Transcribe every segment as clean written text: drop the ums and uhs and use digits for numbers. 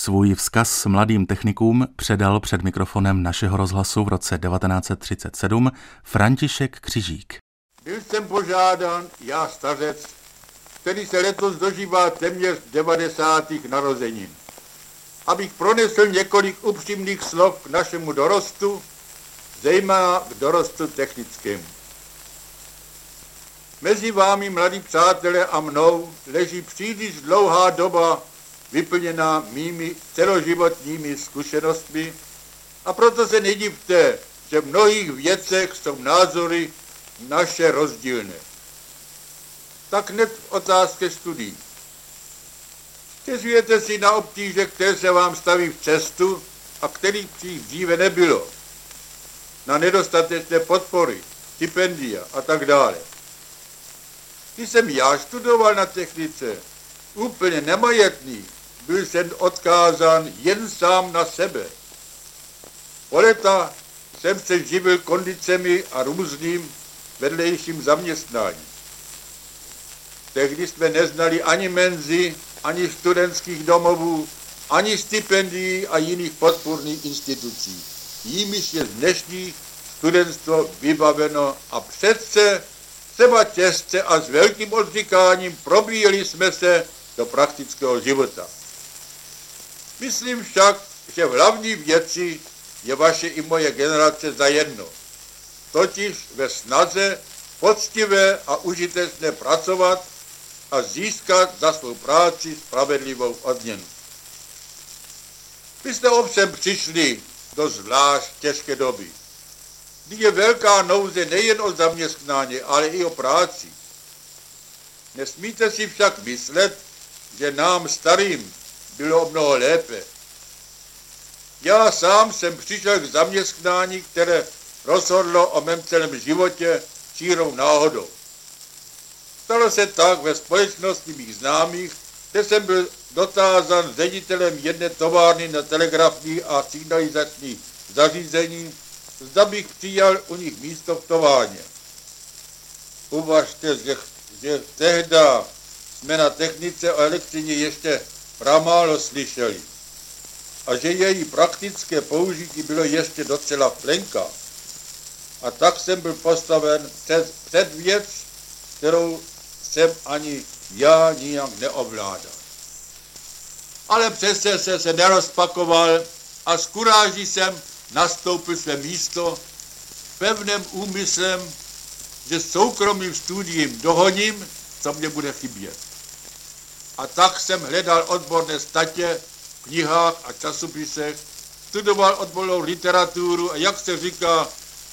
Svůj vzkaz mladým technikům předal před mikrofonem našeho rozhlasu v roce 1937 František Křižík. Byl jsem požádán, já stařec, který se letos dožívá téměř 90. narozenin, abych pronesl několik upřímných slov k našemu dorostu, zejména k dorostu technickému. Mezi vámi, mladí přátelé, a mnou leží příliš dlouhá doba vyplněná mými celoživotními zkušenostmi a proto se nedivte, že v mnohých věcech jsou názory naše rozdílné. Tak hned v otázce studií. Stěžujete si na obtíže, které se vám staví v cestu a kterých dříve nebylo. Na nedostatečné podpory, stipendia a tak dále. Když jsem já studoval na technice, úplně nemajetný, byl jsem odkázán jen sám na sebe. Po léta jsem se živil kondicemi a různým vedlejším zaměstnáním. Tehdy jsme neznali ani menzy, ani studentských domovů, ani stipendií a jiných podpůrných institucí. Jimiž je dnešní studentstvo vybaveno a přece třeba těžce a s velkým odříkáním probíjeli jsme se do praktického života. Myslím však, že v hlavní věci je vaše i moje generace zajedno. Totiž ve snaze poctivé a užitečné pracovat a získat za svou práci spravedlivou odměnu. Vy jste ovšem přišli do zvlášť těžké doby, kdy je velká nouze nejen o zaměstnání, ale i o práci. Nesmíte si však myslet, že nám starým bylo mnoho lépe. Já sám jsem přišel k zaměstnání, které rozhodlo o mém celém životě čirou náhodou. Stalo se tak ve společnosti mých známých, kde jsem byl dotázán ředitelem jedné továrny na telegrafní a signalizační zařízení, zda bych přijal u nich místo v továrně. Uvažte, že tehda jsme na technice o elektřině ještě pramálo slyšeli a že její praktické použití bylo ještě docela plenka. A tak jsem byl postaven před věc, kterou jsem ani já nijak neovládal. Ale přece se nerozpakoval a s kuráží jsem nastoupil své místo s pevným úmyslem, že soukromým studiem dohoním, co mě bude chybět. A tak jsem hledal odborné statě v knihách a časopisech, studoval odbornou literaturu a jak se říká,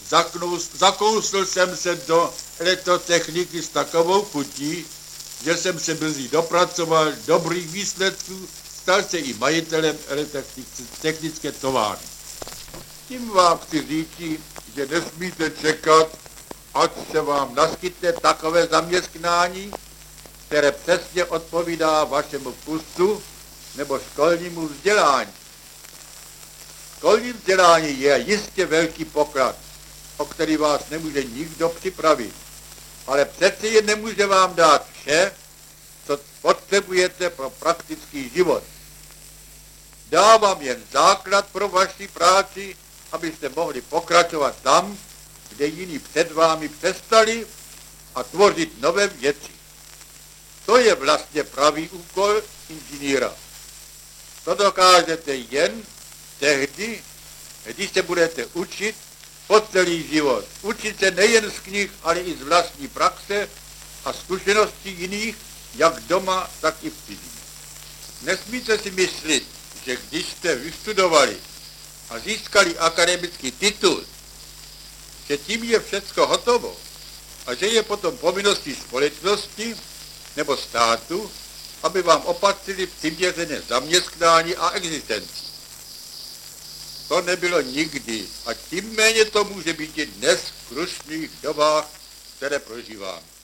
zakousl jsem se do elektrotechniky s takovou chutí, že jsem se brzy dopracoval dobrých výsledků, stal se i majitelem technické továrny. Tím vám chci říct, že nesmíte čekat, ať se vám naskytne takové zaměstnání, které přesně odpovídá vašemu vkusu nebo školnímu vzdělání. Školní vzdělání je jistě velký poklad, o který vás nemůže nikdo připravit, ale přeci jen nemůže vám dát vše, co potřebujete pro praktický život. Dá vám jen základ pro vaši práci, abyste mohli pokračovat tam, kde jiní před vámi přestali, a tvořit nové věci. To je vlastně pravý úkol inženýra. To dokážete jen tehdy, když se budete učit po celý život. Učit se nejen z knih, ale i z vlastní praxe a zkušeností jiných, jak doma, tak i v cizím. Nesmíte si myslet, že když jste vystudovali a získali akademický titul, že tím je všecko hotovo a že je potom povinností společnosti nebo státu, aby vám opatřili přiměřené zaměstnání a existenci. To nebylo nikdy a tím méně to může být i dnes v krušných dobách, které prožíváme.